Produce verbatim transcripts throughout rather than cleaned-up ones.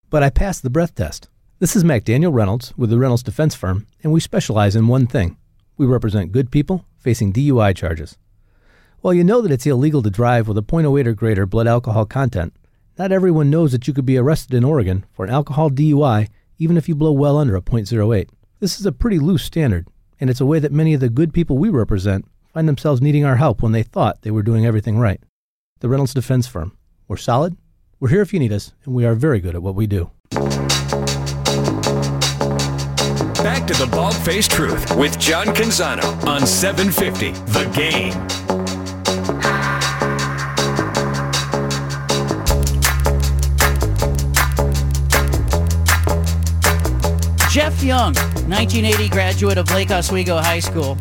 but I passed the breath test. This is McDaniel Reynolds with the Reynolds Defense Firm, and we specialize in one thing. We represent good people facing D U I charges. While you know that it's illegal to drive with a point oh eight or greater blood alcohol content, not everyone knows that you could be arrested in Oregon for an alcohol D U I even if you blow well under a point oh eight. This is a pretty loose standard, and it's a way that many of the good people we represent find themselves needing our help when they thought they were doing everything right. The Reynolds Defense Firm. We're solid, we're here if you need us, and we are very good at what we do. Back to the Bald-Faced Truth with John Canzano on seven fifty The Game. Jeff Young, nineteen eighty graduate of Lake Oswego High School,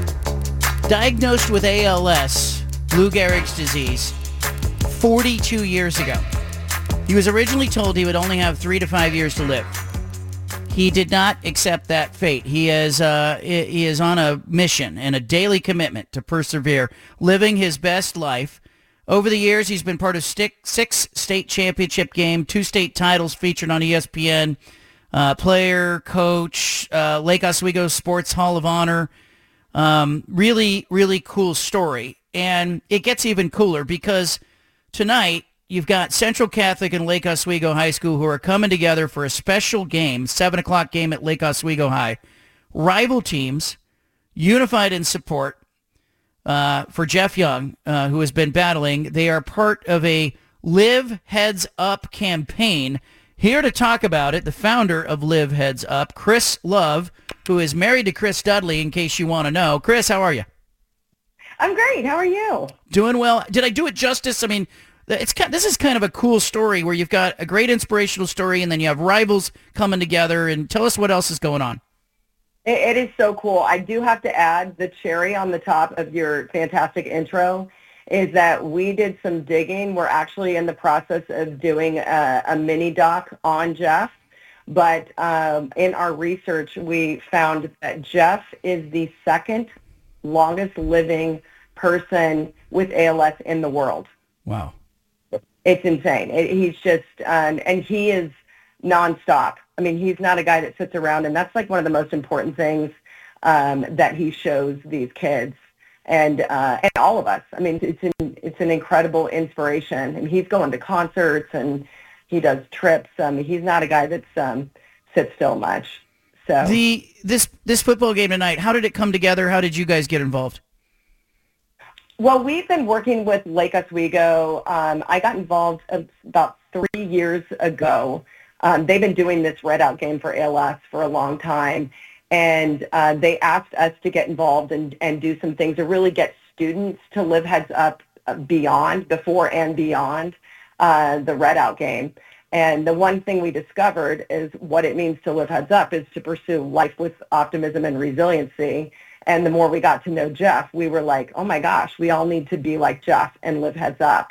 diagnosed with A L S, Lou Gehrig's disease, forty-two years ago. He was originally told he would only have three to five years to live. He did not accept that fate. He is uh, he is on a mission and a daily commitment to persevere, living his best life. Over the years, he's been part of six state championship games, two state titles featured on E S P N, uh, player, coach, uh, Lake Oswego Sports Hall of Honor. Um, really, really cool story. And it gets even cooler because tonight, you've got Central Catholic and Lake Oswego High School who are coming together for a special game, seven o'clock game at Lake Oswego High. Rival teams, unified in support uh, for Jeff Young, uh, who has been battling. They are part of a Live Heads Up campaign. Here to talk about it, the founder of Live Heads Up, Chris Love, who is married to Chris Dudley, in case you want to know. Chris, how are you? I'm great. How are you? Doing well. Did I do it justice? I mean, It's this is kind of a cool story where you've got a great inspirational story and then you have rivals coming together. And tell us what else is going on. It, it is so cool. I do have to add the cherry on the top of your fantastic intro is that we did some digging. We're actually in the process of doing a, a mini doc on Jeff. But um, in our research, we found that Jeff is the second longest living person with A L S in the world. Wow. It's insane. It, he's just, um, and he is nonstop. I mean, he's not a guy that sits around, and that's like one of the most important things um, that he shows these kids and uh, and all of us. I mean, it's an, it's an incredible inspiration, and he's going to concerts and he does trips. Um, he's not a guy that's um, sits still much. So the this this football game tonight, how did it come together? How did you guys get involved? Well, we've been working with Lake Oswego. Um, I got involved about three years ago. Um, they've been doing this Red Out game for A L S for a long time, and uh, they asked us to get involved and, and do some things to really get students to live heads up beyond, before and beyond uh, the Red Out game. And the one thing we discovered is what it means to live heads up is to pursue life with optimism and resiliency. And the more we got to know Jeff, we were like, oh my gosh, we all need to be like Jeff and live heads up.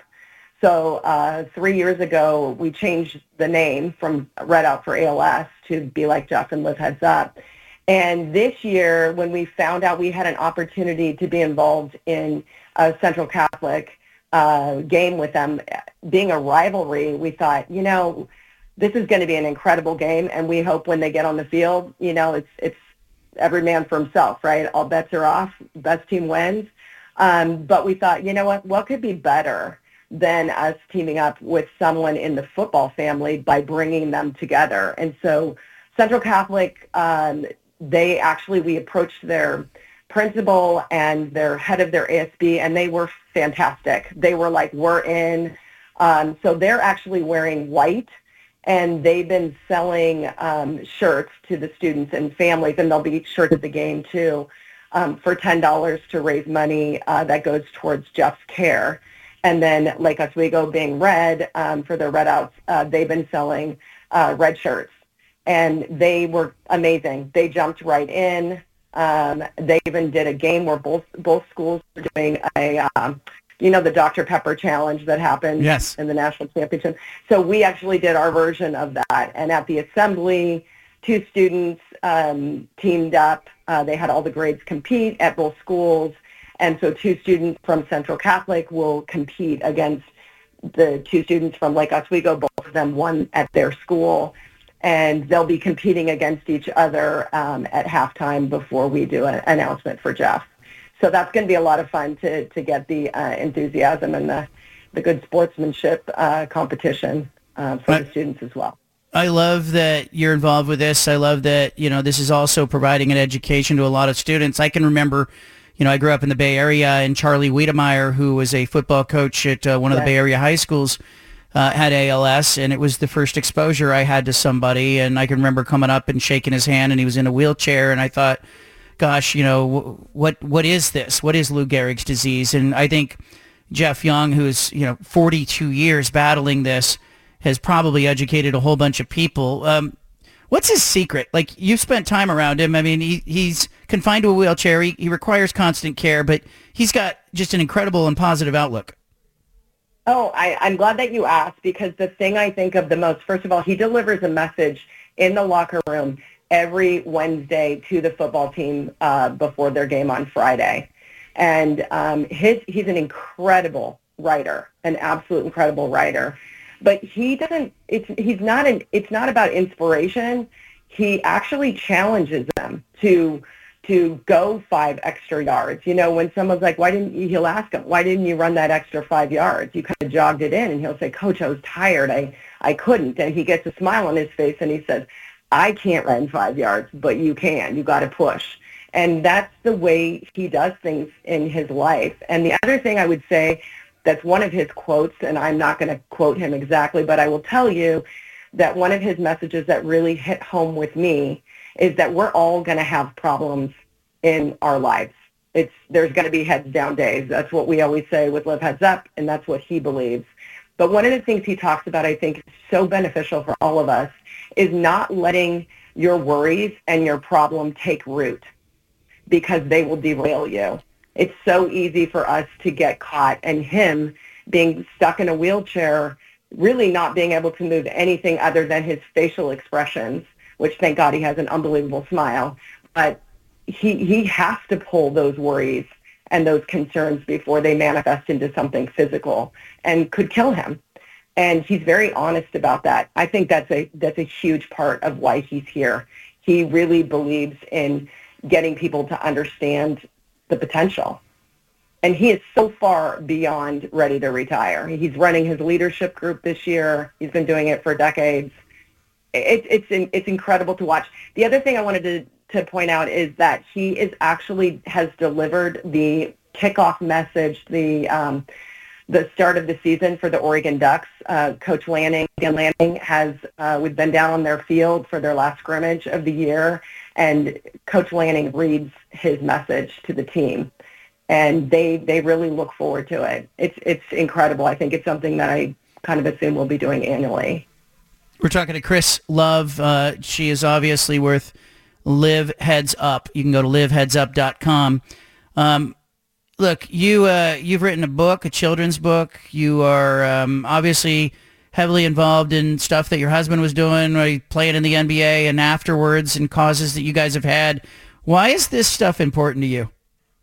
So uh, three years ago, we changed the name from Red Out for A L S to Be Like Jeff and Live Heads Up. And this year, when we found out we had an opportunity to be involved in a Central Catholic uh, game with them, being a rivalry, we thought, you know, this is going to be an incredible game. And we hope when they get on the field, you know, it's it's every man for himself, right? All bets are off. Best team wins. Um, but we thought, you know what? What could be better than us teaming up with someone in the football family by bringing them together? And so Central Catholic, um, they actually, we approached their principal and their head of their A S B, and they were fantastic. They were like, we're in. Um, so they're actually wearing white, and they've been selling um, shirts to the students and families, and there'll be shirts at the game too, um, for ten dollars to raise money uh, that goes towards Jeff's care. And then Lake Oswego being red um, for their Red Outs, uh, they've been selling uh, red shirts. And they were amazing. They jumped right in. Um, they even did a game where both both schools were doing a um, you know, the Doctor Pepper challenge that happened yes. in the national championship. So we actually did our version of that. And at the assembly, two students um, teamed up. Uh, they had all the grades compete at both schools. And so two students from Central Catholic will compete against the two students from Lake Oswego, both of them won at their school, and they'll be competing against each other um, at halftime before we do an announcement for Jeff. So that's going to be a lot of fun to, to get the uh, enthusiasm and the, the good sportsmanship uh, competition uh, for I, the students as well. I love that you're involved with this. I love that, you know, this is also providing an education to a lot of students. I can remember, you know, I grew up in the Bay Area, and Charlie Wiedemeyer, who was a football coach at uh, one of yes. the Bay Area high schools, uh, had A L S, and it was the first exposure I had to somebody. And I can remember coming up and shaking his hand, and he was in a wheelchair, and I thought, gosh, you know, what what is this? What is Lou Gehrig's disease? And I think Jeff Young, who's, you know, forty-two years battling this, has probably educated a whole bunch of people. Um, what's his secret? Like, you've spent time around him. I mean, he, he's confined to a wheelchair. He, he requires constant care, but he's got just an incredible and positive outlook. Oh, I, I'm glad that you asked, because the thing I think of the most, first of all, he delivers a message in the locker room every Wednesday to the football team uh, before their game on Friday. And um, his he's an incredible writer, an absolute incredible writer. But he doesn't, it's, he's not an, it's not about inspiration. He actually challenges them to to go five extra yards. You know, when someone's like, why didn't you, he'll ask him, why didn't you run that extra five yards? You kind of jogged it in. And he'll say, Coach, I was tired. I, I couldn't. And he gets a smile on his face and he says, I can't run five yards, but you can. You got to push. And that's the way he does things in his life. And the other thing I would say, that's one of his quotes, and I'm not going to quote him exactly, but I will tell you that one of his messages that really hit home with me is that we're all going to have problems in our lives. It's there's going to be heads down days. That's what we always say with Live Heads Up, and that's what he believes. But one of the things he talks about, I think, is so beneficial for all of us, is not letting your worries and your problem take root, because they will derail you. It's so easy for us to get caught, and him being stuck in a wheelchair, really not being able to move anything other than his facial expressions, which thank God he has an unbelievable smile, but he he has to pull those worries and those concerns before they manifest into something physical and could kill him. And he's very honest about that. I think that's a that's a huge part of why he's here. He really believes in getting people to understand the potential. And he is so far beyond ready to retire. He's running his leadership group this year. He's been doing it for decades. It, it's it's incredible to watch. The other thing I wanted to, to point out is that he is actually has delivered the kickoff message, the um, the start of the season for the Oregon Ducks. Uh, Coach Lanning, Dan Lanning has, uh, we've been down on their field for their last scrimmage of the year, and Coach Lanning reads his message to the team, and they they really look forward to it. It's it's incredible. I think it's something that I kind of assume we'll be doing annually. We're talking to Chris Love. Uh, she is obviously worth Live Heads Up. You can go to live heads up dot com. Um, look, you uh, you've written a book, a children's book. You are um, obviously heavily involved in stuff that your husband was doing, right, playing in the N B A and afterwards, and causes that you guys have had. Why is this stuff important to you?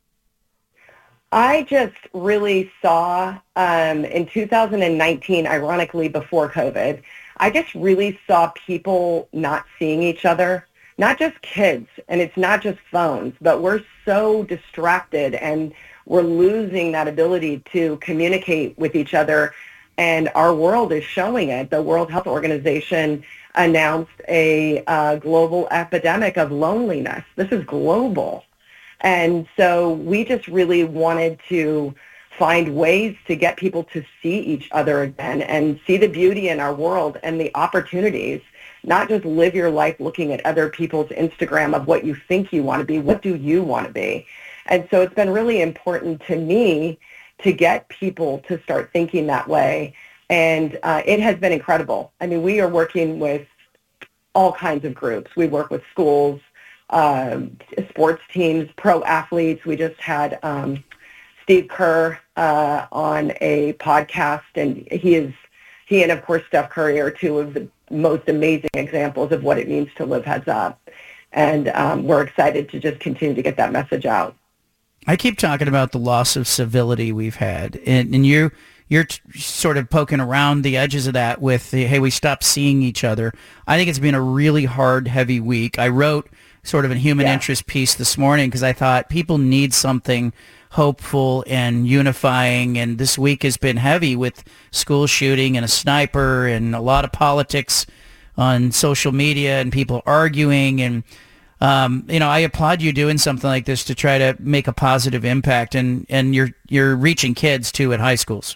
I just really saw um, in two thousand nineteen, ironically before COVID, I just really saw people not seeing each other, not just kids, and it's not just phones, but we're so distracted and we're losing that ability to communicate with each other. And our world is showing it. The World Health Organization announced a uh, global epidemic of loneliness. This is global. And so we just really wanted to find ways to get people to see each other again and see the beauty in our world and the opportunities, not just live your life looking at other people's Instagram of what you think you want to be. What do you want to be? And so it's been really important to me to get people to start thinking that way. And uh, it has been incredible. I mean, we are working with all kinds of groups. We work with schools, um, sports teams, pro athletes. We just had um, Steve Kerr uh, on a podcast, and he is he and, of course, Steph Curry are two of the most amazing examples of what it means to live heads up. And um, we're excited to just continue to get that message out. I keep talking about the loss of civility we've had, and, and you you're t- sort of poking around the edges of that with the, hey, we stopped seeing each other. I think it's been a really hard, heavy week. I wrote sort of a human yeah. interest piece this morning because I thought people need something hopeful and unifying, and this week has been heavy with school shooting and a sniper and a lot of politics on social media and people arguing. And um, you know, I applaud you doing something like this to try to make a positive impact, and and you're you're reaching kids too at high schools.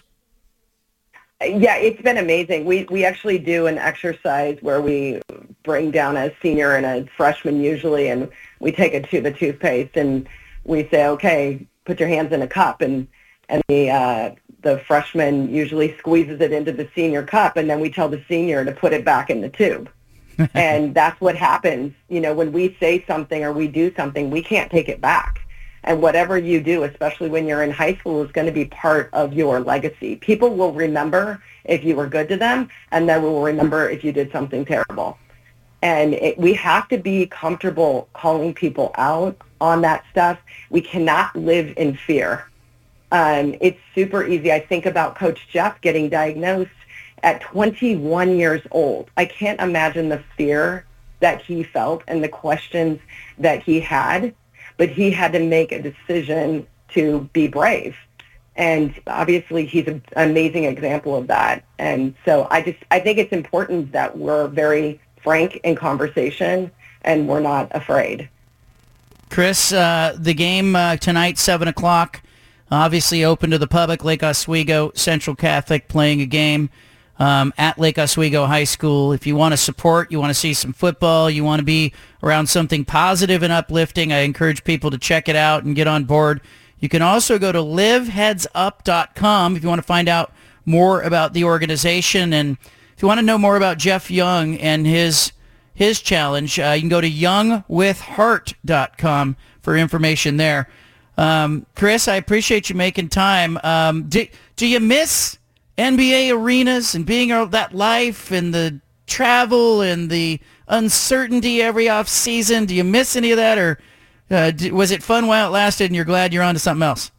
Yeah, it's been amazing. We we actually do an exercise where we bring down a senior and a freshman usually, and we take a tube of toothpaste and we say, okay, put your hands in a cup, and and the uh, the freshman usually squeezes it into the senior cup, and then we tell the senior to put it back in the tube. And that's what happens. You know, when we say something or we do something, we can't take it back. And whatever you do, especially when you're in high school, is going to be part of your legacy. People will remember if you were good to them, and then will remember if you did something terrible. And it, we have to be comfortable calling people out on that stuff. We cannot live in fear. Um, it's super easy. I think about Coach Jeff getting diagnosed at twenty-one years old. I can't imagine the fear that he felt and the questions that he had, but he had to make a decision to be brave. And obviously he's an amazing example of that. And so I just, I think it's important that we're very frank in conversation and we're not afraid. Chris, uh, the game uh, tonight, seven o'clock, obviously open to the public. Lake Oswego Central Catholic playing a game um, at Lake Oswego High School. If you want to support, you want to see some football, you want to be around something positive and uplifting, I encourage people to check it out and get on board. You can also go to live heads up dot com if you want to find out more about the organization. And if you want to know more about Jeff Young and his his challenge, uh, you can go to young with heart dot com for information there. Um, Chris, I appreciate you making time. Um, do, do you miss N B A arenas and being out that life and the travel and the uncertainty every off season? Do you miss any of that, or uh, d- was it fun while it lasted and you're glad you're on to something else?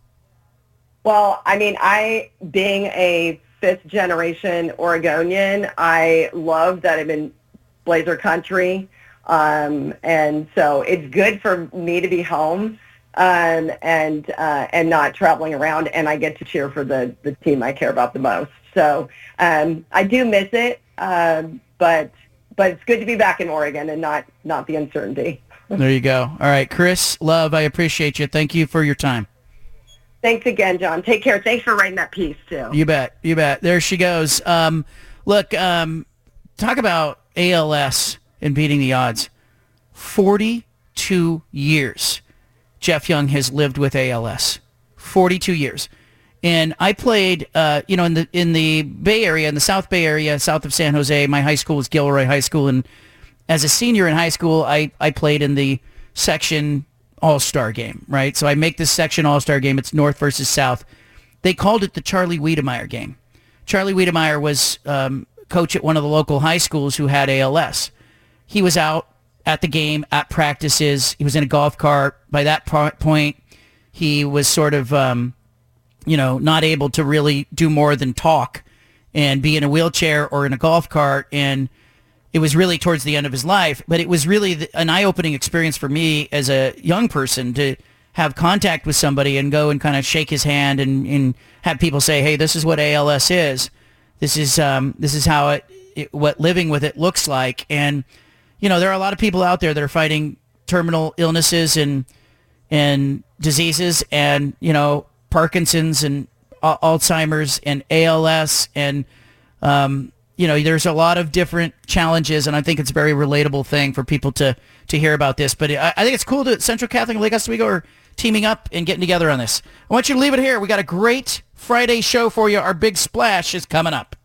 Well, I mean, I, being a fifth generation Oregonian, I love that I'm in Blazer country. Um, and so it's good for me to be home. Um, and uh, and not traveling around, and I get to cheer for the, the team I care about the most. So um, I do miss it, um, but but it's good to be back in Oregon and not, not the uncertainty. There you go. All right, Chris Love, I appreciate you. Thank you for your time. Thanks again, John. Take care. Thanks for writing that piece, too. You bet. You bet. There she goes. Um, look, um, talk about A L S and beating the odds. forty-two years. Jeff Young has lived with A L S, forty-two years. And I played, uh, you know, in the in the Bay Area, in the South Bay Area, south of San Jose. My high school was Gilroy High School. And as a senior in high school, I, I played in the section all-star game, right? So I make this section all-star game. It's North versus South. They called it the Charlie Wiedemeyer game. Charlie Wiedemeyer was um, coach at one of the local high schools who had A L S. He was out at the game, at practices. He was in a golf cart. By that point, he was sort of, um, you know, not able to really do more than talk and be in a wheelchair or in a golf cart. And it was really towards the end of his life. But it was really the, an eye-opening experience for me as a young person to have contact with somebody and go and kind of shake his hand and, and have people say, hey, this is what A L S is. This is um, this is how it, it, what living with it looks like. And you know, there are a lot of people out there that are fighting terminal illnesses and and diseases, and you know, Parkinson's and Alzheimer's and A L S, and um, you know, there's a lot of different challenges, and I think it's a very relatable thing for people to to hear about this. But I, I think it's cool that Central Catholic and Lake Oswego are teaming up and getting together on this. I want you to leave it here. We got a great Friday show for you. Our big splash is coming up.